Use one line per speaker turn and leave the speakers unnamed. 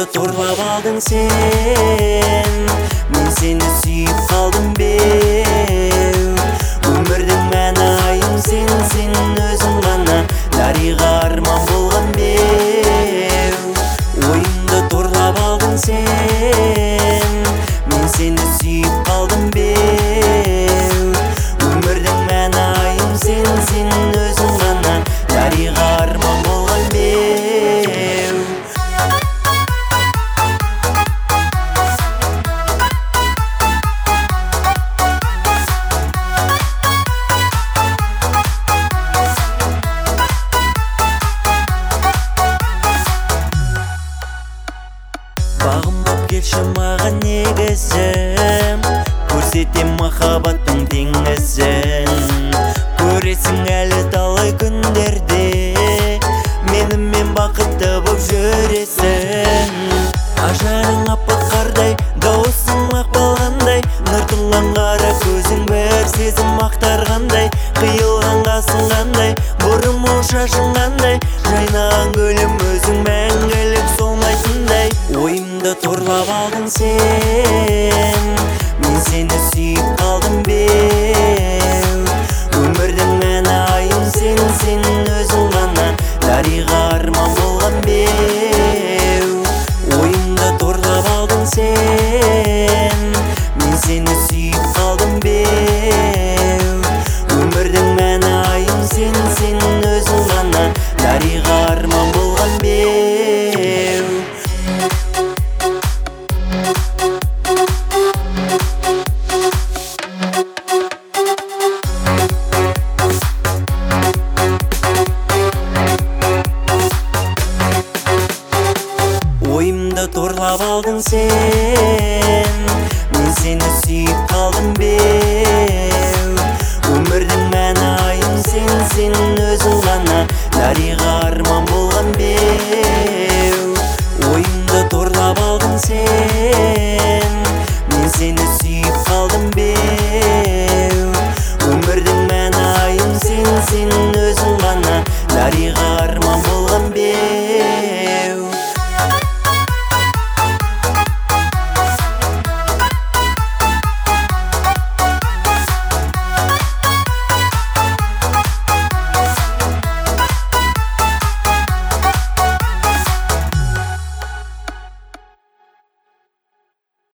торлап алдың сен, мен сені сүйіп қалдым беу. Өмірдің мәні айым сен өзің ғана, дариға арман болған беу. Ойымды торлап алдың сен, мен сені сүйіп қалдым беу. Өмірдің мәні айым сен өзің ғана, дариға арман болған беу. Бағым боп келші маған негізім, көрсетем махаббаттың теңізін. Көресің әлі талай күндерде, менімен бақытты боп жүресің. Ажарың аппақ қардай, дауысың мақпалғандай, нұр тұнған қара көзің бір сезім ақтарғандай. Қиылған қасың қандай, бұрымың шашың қандай, жайнаған гүлім өзің мәңгілік солмайтындай. Ойымды торлап алдың сен, мен сені сүйіп қалдым беу. Өмірдің мәні айым сен өзің ғана, дариға арман болған беу. Ойымды торлап алдың сен, мен сені сүйіп қалдым беу. Өмірдің мәні айым сен өзің ғана, дариға арман болған беу. Ойымды торлап алдың сен,